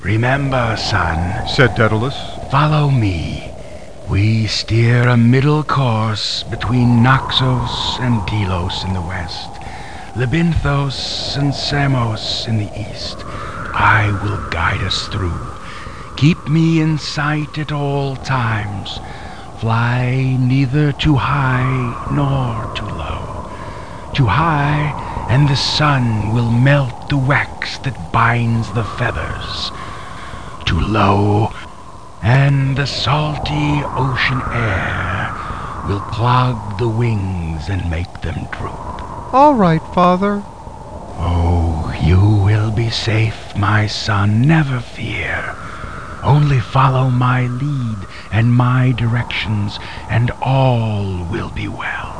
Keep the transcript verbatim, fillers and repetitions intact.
"Remember, son," said Daedalus. "follow me. We steer a middle course between Naxos and Delos in the west, Lebynthos and Samos in the east. I will guide us through. Keep me in sight at all times. Fly neither too high nor too low. Too high, and the sun will melt the wax that binds the feathers. Too low, and the salty ocean air will clog the wings and make them droop." "All right, Father." "Oh, you will be safe, my son, never fear. Only follow my lead and my directions, and all will be well."